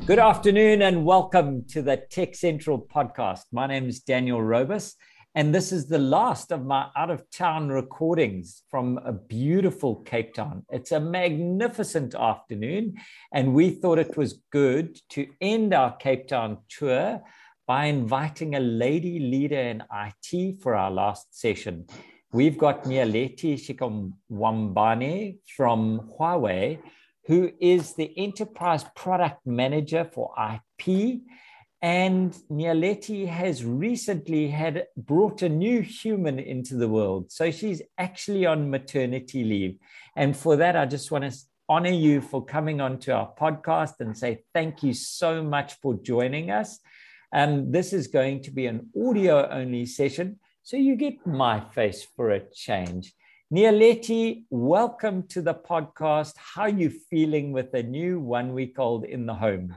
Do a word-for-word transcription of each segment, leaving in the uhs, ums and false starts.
Good afternoon and welcome to the Tech Central podcast. My name is Daniel Robus, and this is the last of my out-of-town recordings from a beautiful Cape Town. It's a magnificent afternoon, and we thought it was good to end our Cape Town tour by inviting a lady leader in I T for our last session. We've got Nyaleti Shikamwambane from Huawei, who is the Enterprise Product Manager for I P. And Nyaleti has recently had brought a new human into the world. So she's actually on maternity leave. And for that, I just want to honor you for coming onto our podcast and say thank you so much for joining us. Um, this is going to be an audio-only session, so you get my face for a change. Nyaleti, welcome to the podcast. How are you feeling with a new one-week-old in the home?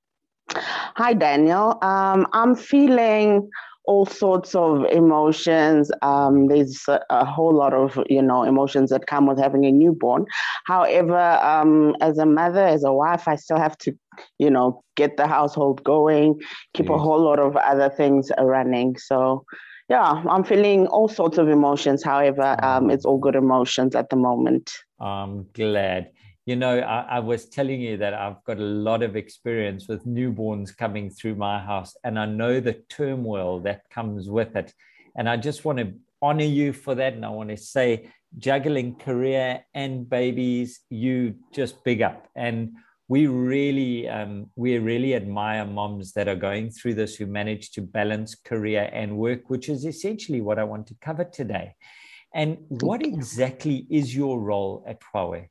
Hi, Daniel. Um, I'm feeling all sorts of emotions. Um, there's a, a whole lot of, you know, emotions that come with having a newborn. However, um, as a mother, as a wife, I still have to, you know, get the household going, keep yes. a whole lot of other things running. So, yeah, I'm feeling all sorts of emotions. However, um, it's all good emotions at the moment. I'm glad. You know, I, I was telling you that I've got a lot of experience with newborns coming through my house, and I know the turmoil that comes with it. And I just want to honor you for that. And I want to say, juggling career and babies, you just big up. And we really, um, we really admire moms that are going through this, who manage to balance career and work, which is essentially what I want to cover today. And what exactly is your role at Huawei?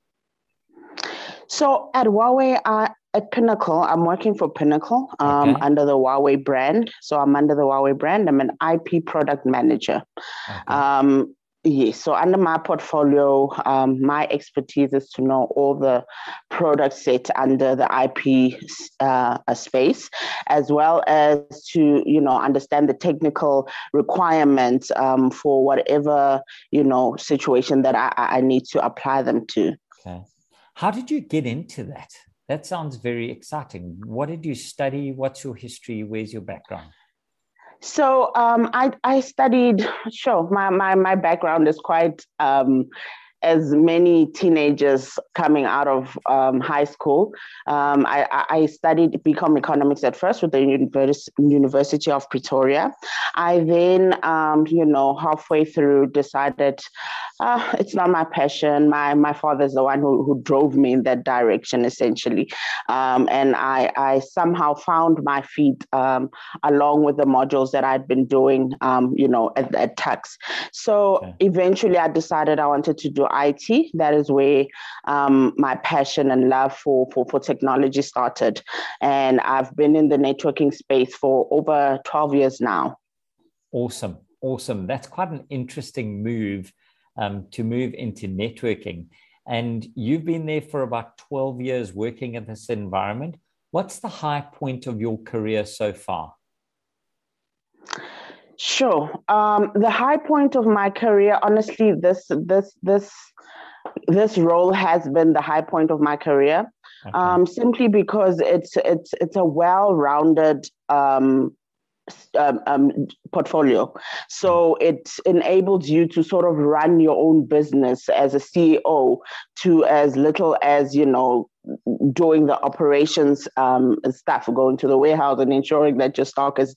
So at Huawei, uh, at Pinnacle, I'm working for Pinnacle um, okay. under the Huawei brand. So I'm under the Huawei brand. I'm an I P product manager. Okay. Um, Yes, so under my portfolio, um, my expertise is to know all the product set under the I P uh, space, as well as to, you know, understand the technical requirements um, for whatever, you know, situation that I, I need to apply them to. Okay. How did you get into that? That sounds very exciting. What did you study? What's your history? Where's your background? So um, I, I studied, sure, my, my, my background is quite, um, as many teenagers coming out of um, high school. Um, I, I studied BCom economics at first with the Univers- University of Pretoria. I then, um, you know, halfway through decided uh, it's not my passion. My my father's the one who, who drove me in that direction, essentially. Um, and I, I somehow found my feet um, along with the modules that I'd been doing, um, you know, at, at Tux. So okay. eventually I decided I wanted to do I T. That is where um, my passion and love for, for, for technology started. And I've been in the networking space for over twelve years now. Awesome. Awesome. That's quite an interesting move um, to move into networking. And you've been there for about twelve years working in this environment. What's the high point of your career so far? Sure. Um, the high point of my career, honestly, this this this this role has been the high point of my career, okay. um, simply because it's it's it's a well-rounded um, um, um, portfolio. So mm. it enables you to sort of run your own business as a C E O to as little as, you know, doing the operations um, stuff, going to the warehouse and ensuring that your stock is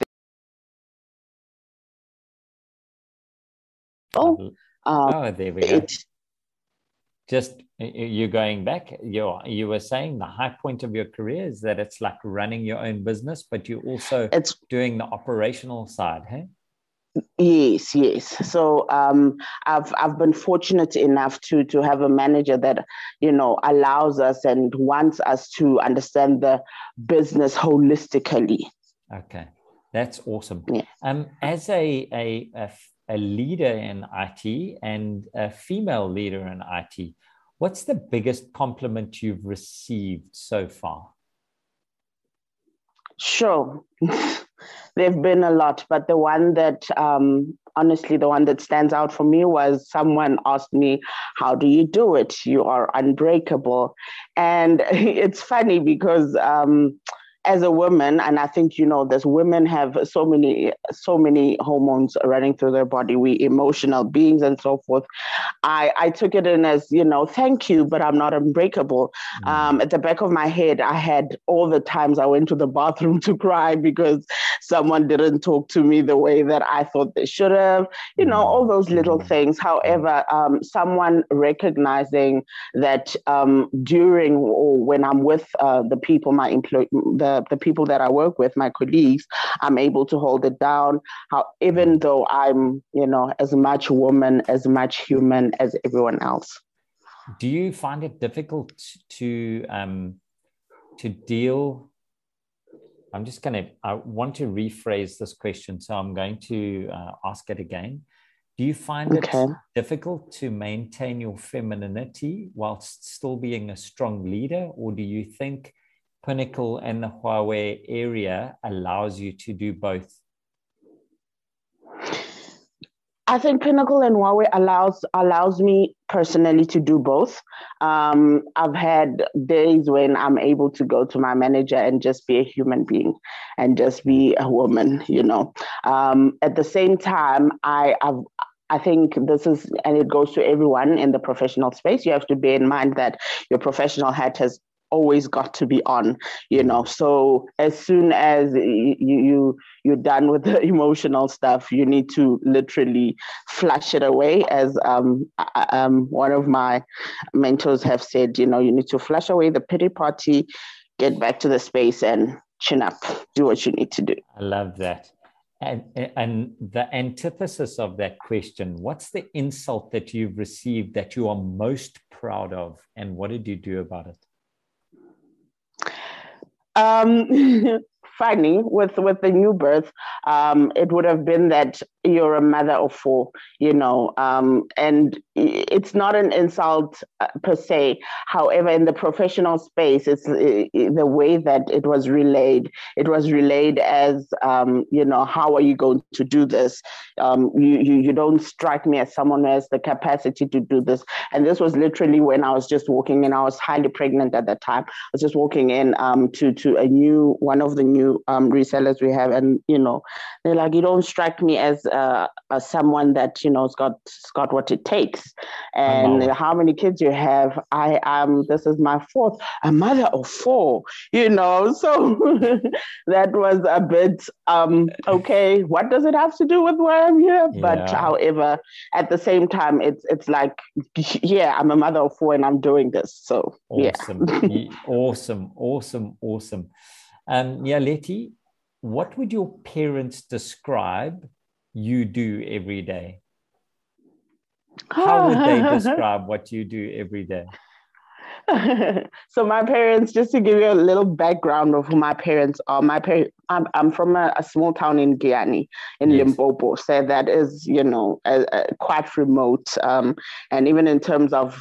Oh, um, oh, there we go. It, Just you're going back. You you were saying the high point of your career is that it's like running your own business, but you're also it's doing the operational side, hey? Yes, yes. So um, I've I've been fortunate enough to to have a manager that, you know, allows us and wants us to understand the business holistically. Okay, that's awesome. Yeah. Um, as a a, a a leader in I T and a female leader in I T, what's the biggest compliment you've received so far? Sure. There've been a lot, but the one that, um, honestly, the one that stands out for me was someone asked me, how do you do it? You are unbreakable. And it's funny because, um, as a woman, and I think you know this, women have so many so many hormones running through their body. We emotional beings and so forth. I, I took it in as, you know, thank you, but I'm not unbreakable. Mm. Um, at the back of my head, I had all the times I went to the bathroom to cry because someone didn't talk to me the way that I thought they should have, you know, all those little mm. things. However, um, someone recognizing that um, during or when I'm with uh, the people, my employ- the, the people that I work with, my colleagues, I'm able to hold it down. How, even though I'm, you know, as much woman, as much human as everyone else. Do you find it difficult to um, to deal? I'm just going to, I want to rephrase this question, so I'm going to uh, ask it again. Do you find okay. it difficult to maintain your femininity whilst still being a strong leader, or do you think Pinnacle and the Huawei area allows you to do both? I think Pinnacle and Huawei allows allows me personally to do both. Um, I've had days when I'm able to go to my manager and just be a human being and just be a woman, you know. Um, at the same time, I, I've I think this is, and it goes to everyone in the professional space, you have to bear in mind that your professional hat has always got to be on, you know. So as soon as you, you you're done with the emotional stuff, you need to literally flush it away. As um, um one of my mentors have said, you know, you need to flush away the pity party, get back to the space and chin up, do what you need to do. I love that. And, and the antithesis of that question, what's the insult that you've received that you are most proud of, and what did you do about it? Um, funny with with the new birth, um, it would have been that you're a mother of four, you know, um, and it's not an insult uh, per se. However, in the professional space, it's uh, the way that it was relayed. It was relayed as, um, you know, how are you going to do this? Um, you, you you don't strike me as someone who has the capacity to do this. And this was literally when I was just walking in. I was highly pregnant at that time. I was just walking in um, to to a new one of the new um, resellers we have, and you know, they're like, you don't strike me as uh, as someone that you know has got has got what it takes. And oh, wow. How many kids you have? I am. This is my fourth, a mother of four. You know, so that was a bit um, okay. What does it have to do with where I'm here? Yeah. But however, at the same time, it's it's like, yeah, I'm a mother of four and I'm doing this. So awesome, yeah. awesome, awesome, awesome. Um, yeah, Letty, what would your parents describe you do every day? How would they describe what you do every day? So my parents, just to give you a little background of who my parents are, my parents, I'm, I'm from a, a small town in Guyana, in yes. Limpopo, so that is, you know, a, a quite remote. Um, and even in terms of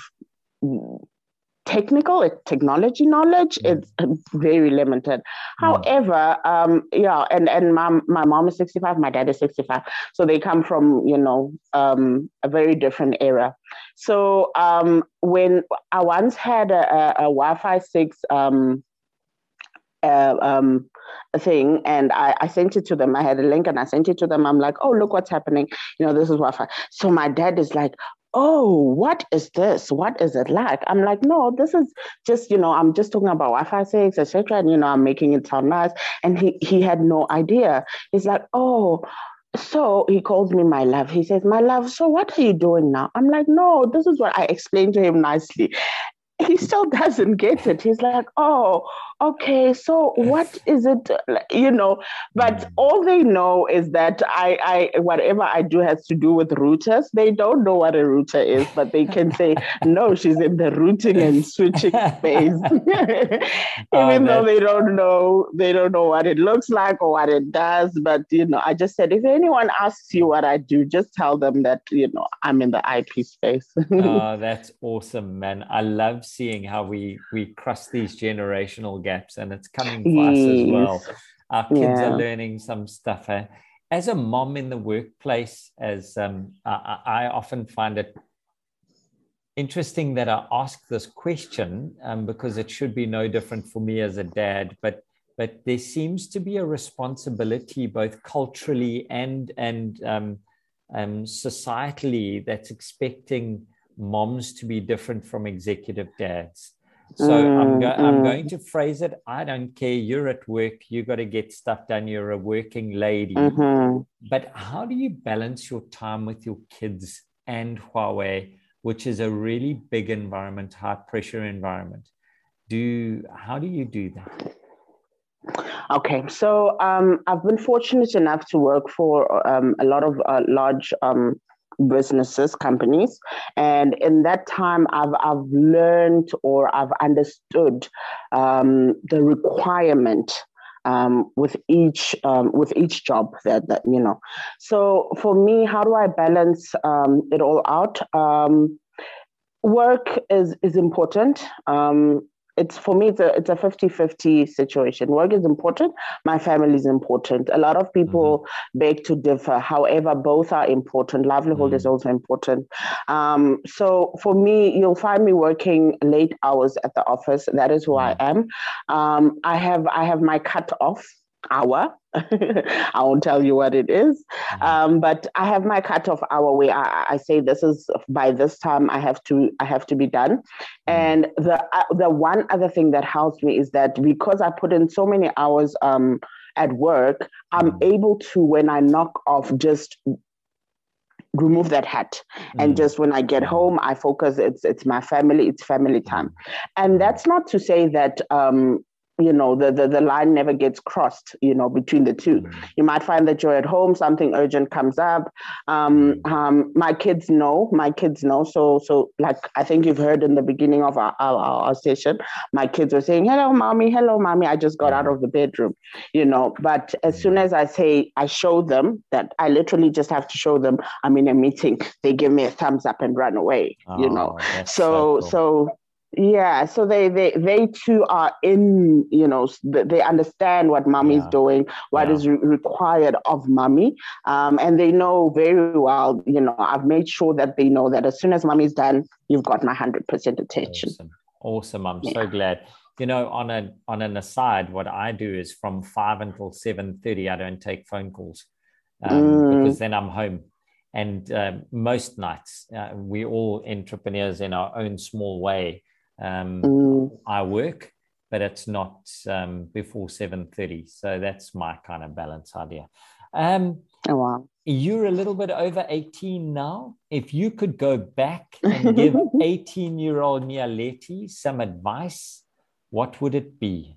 technical technology knowledge, mm. it's very limited. Mm. However, um, yeah, and, and my, my mom is sixty-five, my dad is sixty-five. So they come from, you know, um, a very different era. So um, when I once had a, a, a Wi-Fi six um, uh, um, thing, and I, I sent it to them. I had a link and I sent it to them. I'm like, oh, look what's happening. You know, this is Wi-Fi. So my dad is like, oh, what is this? What is it like? I'm like, no, this is just, you know, I'm just talking about Wi-Fi six, et cetera. And, you know, I'm making it sound nice. And he, he had no idea. He's like, oh, so he calls me my love. He says, my love, so what are you doing now? I'm like, no, this is what I explained to him nicely. He still doesn't get it. He's like, oh, okay, so what is it, you know? But all they know is that I, I, whatever I do has to do with routers. They don't know what a router is, but they can say, no, she's in the routing and switching space. Even oh, though they don't know, they don't know what it looks like or what it does. But, you know, I just said, if anyone asks you what I do, just tell them that, you know, I'm in the I P space. Oh, that's awesome, man. I love seeing how we, we cross these generational gaps, and it's coming for yes. us as well. Our kids yeah. are learning some stuff. As a mom in the workplace, as um, I, I often find it interesting that I ask this question um, because it should be no different for me as a dad. But but there seems to be a responsibility both culturally and and um, um, societally that's expecting moms to be different from executive dads. So mm, I'm, go- mm. I'm going to phrase it. I don't care. You're at work. You got to get stuff done. You're a working lady. Mm-hmm. But how do you balance your time with your kids and Huawei, which is a really big environment, high pressure environment? Do how do you do that? Okay, so um, I've been fortunate enough to work for um, a lot of uh, large um, businesses, companies, and in that time, I've I've learned or I've understood um, the requirement um, with each um, with each job that that you know. So for me, how do I balance um, it all out? Um, work is is important. Um, It's for me, it's a it's a fifty-fifty situation. Work is important. My family is important. A lot of people mm-hmm. beg to differ. However, both are important. Livelihood mm-hmm. is also important. Um, so for me, you'll find me working late hours at the office. That is who mm-hmm. I am. Um, I have I have my cut off hour. I won't tell you what it is, um, but I have my cutoff hour where I, I say this is by this time I have to I have to be done. And the uh, the one other thing that helps me is that because I put in so many hours um, at work, I'm mm. able to, when I knock off, just remove that hat mm. and just when I get home, I focus. It's it's my family. It's family time, and that's not to say that. Um, you know, the, the, the line never gets crossed, you know, between the two. Mm. You might find that you're at home, something urgent comes up. Um, um, my kids know, my kids know. So, so like, I think you've heard in the beginning of our, our, our session, my kids were saying, hello, mommy, hello, mommy. I just got out of the bedroom, you know, but as soon as I say, I show them that I literally just have to show them I'm in a meeting, they give me a thumbs up and run away, oh, you know. So, so, cool. so Yeah, so they, they they too are in, you know, they understand what mommy's yeah. doing, what yeah. is re- required of mommy. Um, and they know very well, you know, I've made sure that they know that as soon as mommy's done, you've got my one hundred percent attention. Awesome. Awesome. I'm yeah. so glad. You know, on a on an aside, what I do is from five until seven thirty, I don't take phone calls um, mm. because then I'm home. And uh, most nights, uh, we all entrepreneurs in our own small way. Um, mm. I work, but it's not um, before seven thirty. So that's my kind of balance idea. Um, oh, wow. You're a little bit over eighteen now. If you could go back and give eighteen-year-old Nialeti some advice, what would it be?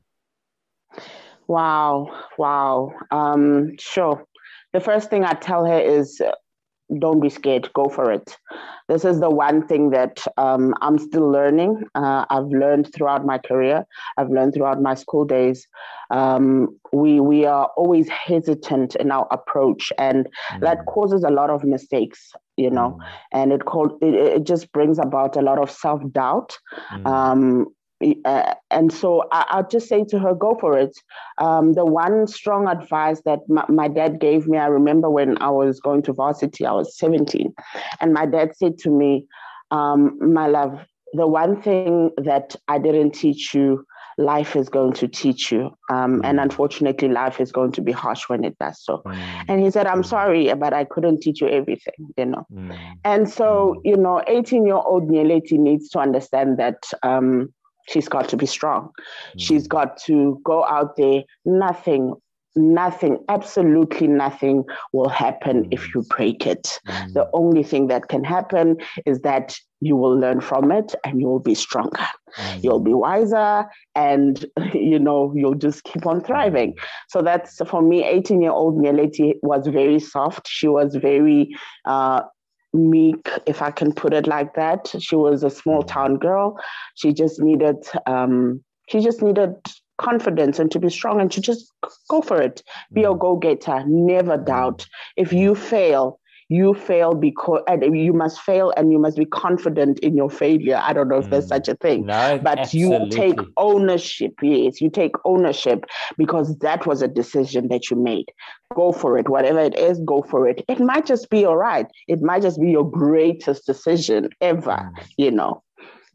Wow. Wow. Um, sure. The first thing I tell her is, don't be scared, go for it. This is the one thing that um, I'm still learning. Uh, I've learned throughout my career. I've learned throughout my school days. Um, we we are always hesitant in our approach, and mm. that causes a lot of mistakes, you know, mm. and it, called, it, it just brings about a lot of self-doubt. Mm. Um, Uh, and so I, I'll just say to her, go for it. Um, the one strong advice that my, my dad gave me, I remember when I was going to varsity, I was seventeen. And my dad said to me, um, my love, the one thing that I didn't teach you, life is going to teach you. Um, mm. And unfortunately, life is going to be harsh when it does so. Mm. And he said, I'm mm. sorry, but I couldn't teach you everything, you know. Mm. And so, mm. you know, eighteen-year-old Nialeti needs to understand that um, she's got to be strong. Mm. She's got to go out there. Nothing, nothing, absolutely nothing will happen mm. if you break it. Mm. The only thing that can happen is that you will learn from it and you will be stronger. Mm. You'll be wiser and, you know, you'll just keep on thriving. Mm. So that's, for me, eighteen-year-old Nialeti was very soft. She was very... Uh, meek, if I can put it like that. She was a small town girl. She just needed, um, she just needed confidence and to be strong and to just go for it. Be mm. a go-getter. Never doubt. If you fail, you fail because and you must fail and you must be confident in your failure. I don't know if mm. there's such a thing, no, but absolutely. You take ownership. Yes, you take ownership because that was a decision that you made. Go for it. Whatever it is, go for it. It might just be all right. It might just be your greatest decision ever, mm. you know.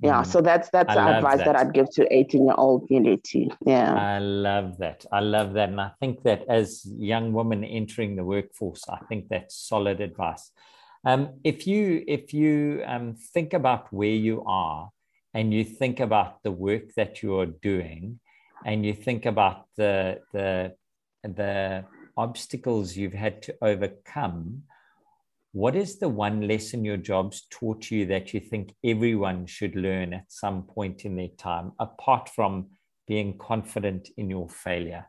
Yeah, Mm. so that's that's I the love advice that. that. I'd give to eighteen-year-old Mileti. Yeah. I love that. I love that. And I think that as young women entering the workforce, I think that's solid advice. Um, if you if you um, think about where you are and you think about the work that you are doing and you think about the the the obstacles you've had to overcome, what is the one lesson your jobs taught you that you think everyone should learn at some point in their time, apart from being confident in your failure?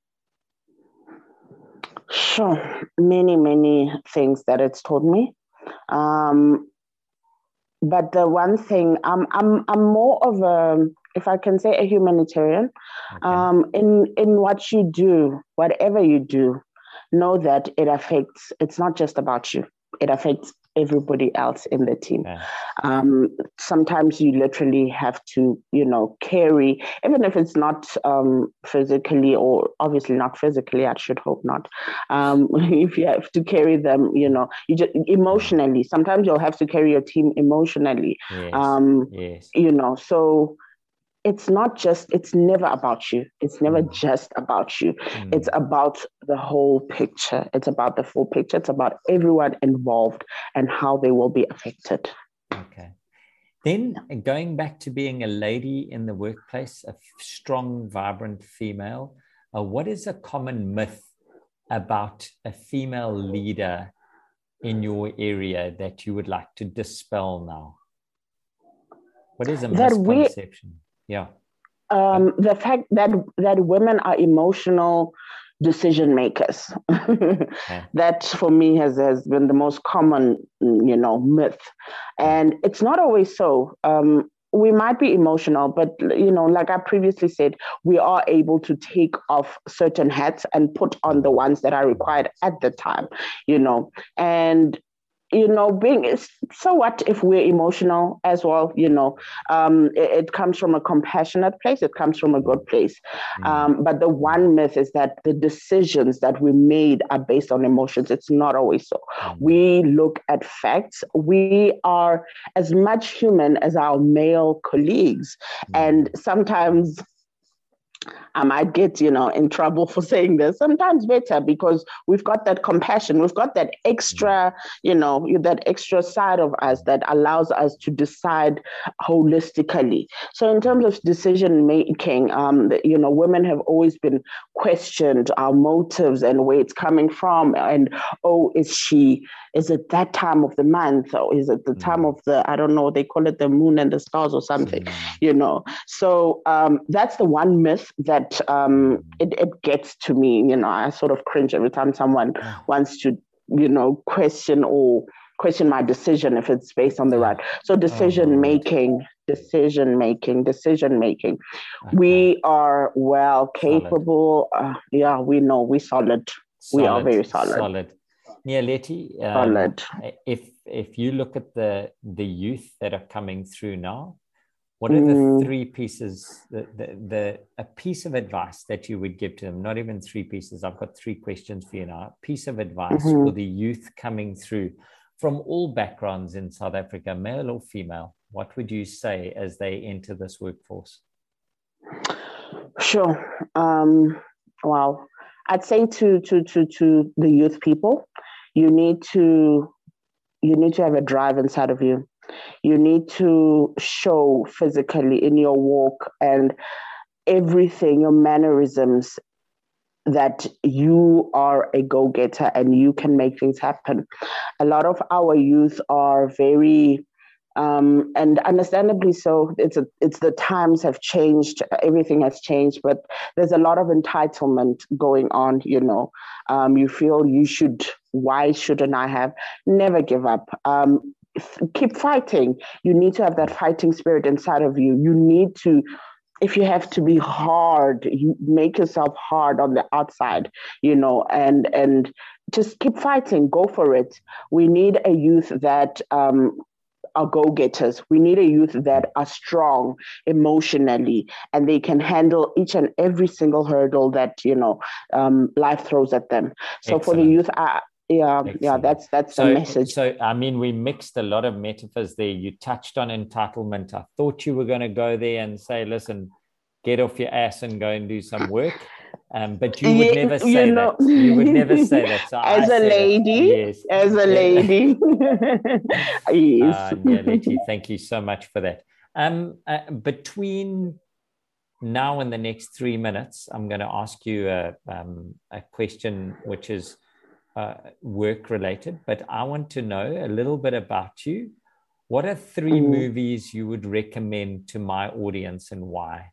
Sure. Many, many things that it's taught me. Um, but the one thing, I'm, I'm, I'm more of a, if I can say, a humanitarian. Okay. Um, in, in what you do, whatever you do, know that it affects, it's not just about you. It affects everybody else in the team. Okay. Um, sometimes you literally have to, you know, carry, even if it's not um, physically, or obviously not physically, I should hope not. Um, if you have to carry them, you know, you just emotionally, sometimes you'll have to carry your team emotionally. Yes. Um, Yes. You know, so it's not just, it's never about you. It's never Mm. just about you. Mm. It's about the whole picture. It's about the full picture. It's about everyone involved and how they will be affected. Okay. Then going back to being a lady in the workplace, a strong, vibrant female, uh, what is a common myth about a female leader in your area that you would like to dispel now? What is a That we, misconception? Yeah. Um, the fact that that women are emotional decision makers. Okay. That for me has, has been the most common, you know, myth. And it's not always so. Um, we might be emotional, but, you know, like I previously said, we are able to take off certain hats and put on the ones that are required at the time, you know, and you know, being so what if we're emotional as well, you know, um, it, it comes from a compassionate place, it comes from a good place. Um, but the one myth is that the decisions that we made are based on emotions. It's not always so. We look at facts. We are as much human as our male colleagues. And sometimes I might get, you know, in trouble for saying this, sometimes better, because we've got that compassion. We've got that extra, you know, that extra side of us that allows us to decide holistically. So in terms of decision making, um, you know, women have always been questioned, our motives and where it's coming from. And, oh, is she, is it that time of the month? Or is it the time of the, I don't know, they call it the moon and the stars or something, mm. you know? So um, that's the one myth that um, it, it gets to me. You know, I sort of cringe every time someone yeah. wants to, you know, question or question my decision if it's based on the right. So decision oh, making, decision making, decision making. Okay. We are well capable. Uh, yeah, we know we're solid. solid. We are very solid. Solid. Nialeti, um, solid. If if you look at the the youth that are coming through now, what are the mm. three pieces, the, the, the a piece of advice that you would give to them? Not even three pieces. I've got three questions for you now. A piece of advice mm-hmm. for the youth coming through from all backgrounds in South Africa, male or female. What would you say as they enter this workforce? Sure. Um, well, I'd say to to to to the youth people, you need to you need to have a drive inside of you. You need to show physically in your walk and everything, your mannerisms, that you are a go-getter and you can make things happen. A lot of our youth are very, um, and understandably so, it's a, it's the times have changed, everything has changed, but there's a lot of entitlement going on, you know. Um, you feel you should, why shouldn't I have? Never give up. Um, keep fighting. You need to have that fighting spirit inside of you. You need to, if you have to be hard, you make yourself hard on the outside, you know, and and just keep fighting, go for it. We need a youth that um, are go-getters. We need a youth that are strong emotionally and they can handle each and every single hurdle that, you know, um, life throws at them. So Excellent. For the youth, I, Yeah, Excellent. yeah, that's that's so, the message. So, I mean, we mixed a lot of metaphors there. You touched on entitlement. I thought you were going to go there and say, listen, get off your ass and go and do some work. Um, but you would Yeah, never you say know, that. You would never say that. So as I a said lady, it. Yes. as a lady, yes. Uh, Nialeti, thank you so much for that. Um, uh, between now and the next three minutes, I'm going to ask you a, um, a question which is uh, work related, but I want to know a little bit about you. What are three mm. movies you would recommend to my audience and why?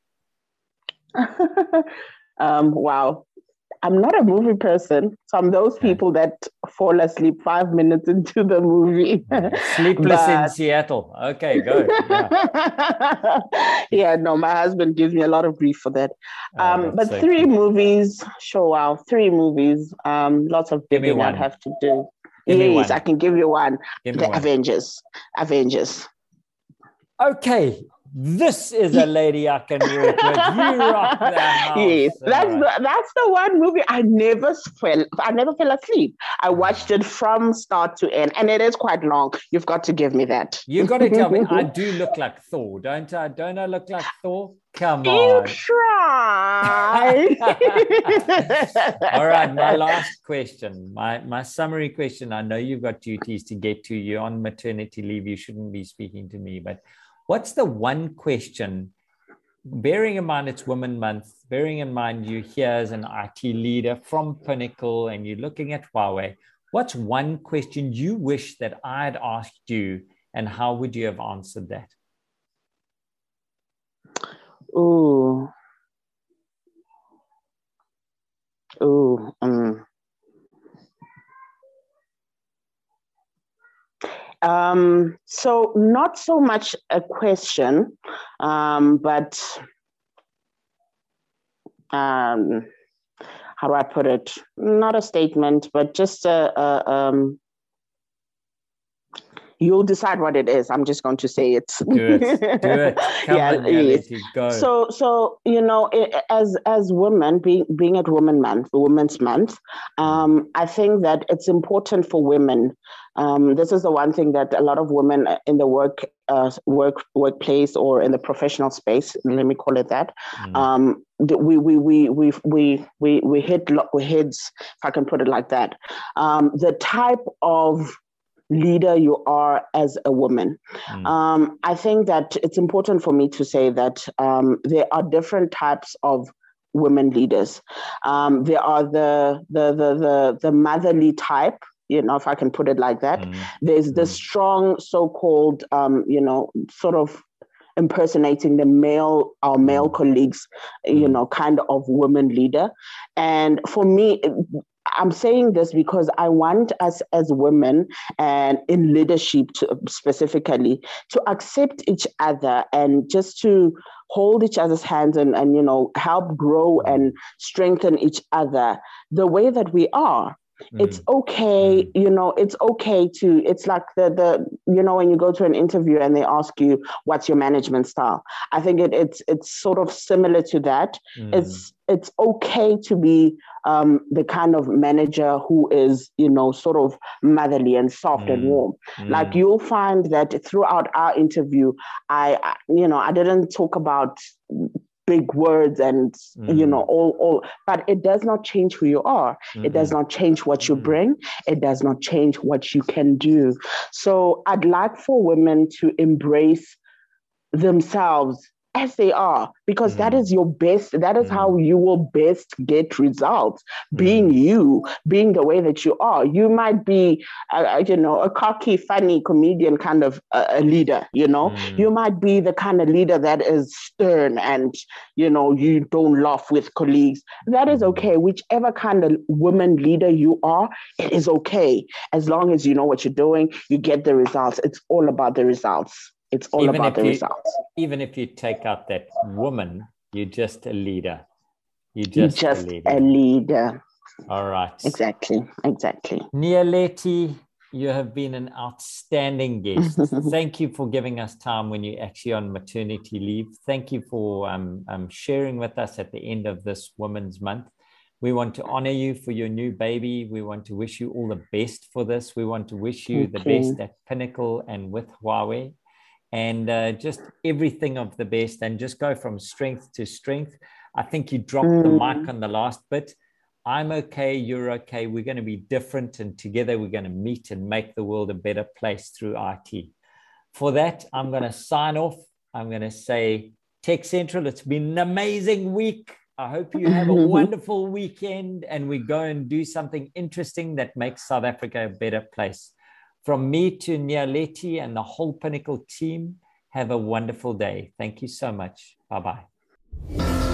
um, wow. I'm not a movie person, so I'm those people that fall asleep five minutes into the movie. Sleepless but... in Seattle. Okay, go. Yeah. Yeah, no, my husband gives me a lot of grief for that. Um, oh, but so three cute. movies, sure, wow, three movies. Um, lots of digging I'd have to do. Give yes, I can give you one. Give the one. Avengers. Avengers. Okay. This is a lady I can work with. You rock the house. Yes, that's right. the that's the one movie I never fell. I never fell asleep. I watched it from start to end, and it is quite long. You've got to give me that. You got to tell me. I do look like Thor, don't I? Don't I look like Thor? Come on. You try. All right, my last question, my my summary question. I know you've got duties to get to. You're on maternity leave. You shouldn't be speaking to me, but. What's the one question, bearing in mind it's Women Month, bearing in mind you're here as an I T leader from Pinnacle and you're looking at Huawei, what's one question you wish that I'd asked you and how would you have answered that? Ooh. Ooh. Um. Um, so not so much a question, um, but um, how do I put it? Not a statement, but just a, a um, you'll decide what it is. I'm just going to say it. Do it. Do it. Come yeah, on, yes. Go. So, so you know, as as women, being being at Women Month, Women's Month, um, I think that it's important for women. Um, this is the one thing that a lot of women in the work uh, work workplace or in the professional space, let me call it that, mm. um, we we we we we we we hit we heads, if I can put it like that. Um, the type of leader you are as a woman. Mm. Um, I think that it's important for me to say that um, there are different types of women leaders. Um, there are the, the the the the motherly type, you know, if I can put it like that. Mm. There's mm. the strong, so-called, um, you know, sort of impersonating the male, our male mm. colleagues, mm. you know, kind of woman leader. And for me, I'm saying this because I want us as women and in leadership to, specifically to accept each other and just to hold each other's hands and, and, you know, help grow and strengthen each other the way that we are. Mm. It's okay, mm. you know, it's okay to, it's like the, the, you know, when you go to an interview and they ask you, what's your management style? I think it, it's, it's sort of similar to that. Mm. It's, it's okay to be um, the kind of manager who is, you know, sort of motherly and soft mm. and warm. Mm. Like you'll find that throughout our interview, I, I, you know, I didn't talk about big words and, mm. you know, all, all, but it does not change who you are. Mm-hmm. It does not change what you bring. It does not change what you can do. So I'd like for women to embrace themselves as they are, because mm. that is your best, that is mm. how you will best get results, being mm. you, being the way that you are. You might be, uh, you know, a cocky, funny comedian kind of uh, a leader, you know. Mm. You might be the kind of leader that is stern and, you know, you don't laugh with colleagues. That is okay. Whichever kind of woman leader you are, it is okay. As long as you know what you're doing, you get the results. It's all about the results. It's all even about the you, results. Even if you take out that woman, you're just a leader. You're just, you're just a leader. a leader. All right. Exactly. Exactly. Nialeti, you have been an outstanding guest. Thank you for giving us time when you're actually on maternity leave. Thank you for um, um, sharing with us at the end of this Women's Month. We want to honor you for your new baby. We want to wish you all the best for this. We want to wish you the best at Pinnacle and with Huawei, and uh, just everything of the best, and just go from strength to strength. I think you dropped mm. the mic on the last bit. I'm okay, you're okay. We're going to be different, and together we're going to meet and make the world a better place through I T. For that, I'm going to sign off. I'm going to say, Tech Central, it's been an amazing week. I hope you have a wonderful weekend, and we go and do something interesting that makes South Africa a better place. From me to Nyaleti and the whole Pinnacle team, have a wonderful day. Thank you so much. Bye-bye.